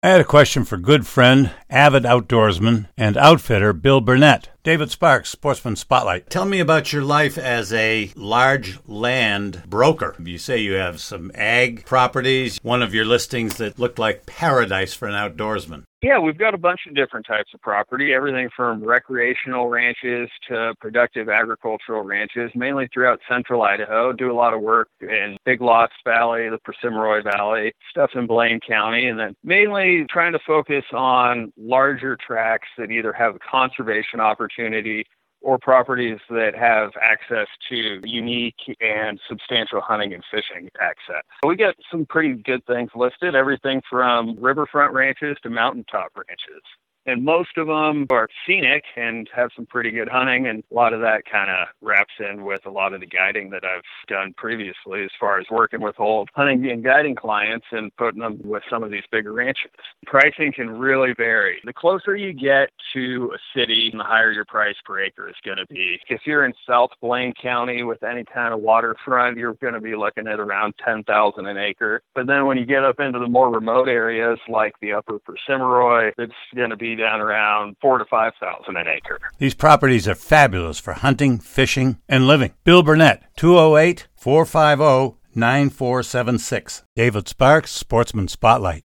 I had a question for good friend, avid outdoorsman, and outfitter Bill Burnett. David Sparks, Sportsman Spotlight. Tell me about your life as a large land broker. You say you have some ag properties, one of your listings that looked like paradise for an outdoorsman. Yeah, we've got a bunch of different types of property, everything from recreational ranches to productive agricultural ranches, mainly throughout central Idaho. Do a lot of work in Big Lots Valley, the Persimmon Valley, stuff in Blaine County, and then mainly trying to focus on larger tracts that either have a conservation opportunity or properties that have access to unique and substantial hunting and fishing access. We got some pretty good things listed, everything from riverfront ranches to mountaintop ranches. And most of them are scenic and have some pretty good hunting, and a lot of that kind of wraps in with a lot of the guiding that I've done previously as far as working with old hunting and guiding clients and putting them with some of these bigger ranches. Pricing can really vary. The closer you get to a city, the higher your price per acre is going to be. If you're in South Blaine County with any kind of waterfront, you're going to be looking at around $10,000 an acre. But then when you get up into the more remote areas like the upper Persimmon, it's going to be down around $4,000 to $5,000 an acre. These properties are fabulous for hunting, fishing, and living. Bill Burnett, 208-450-9476. David Sparks, Sportsman Spotlight.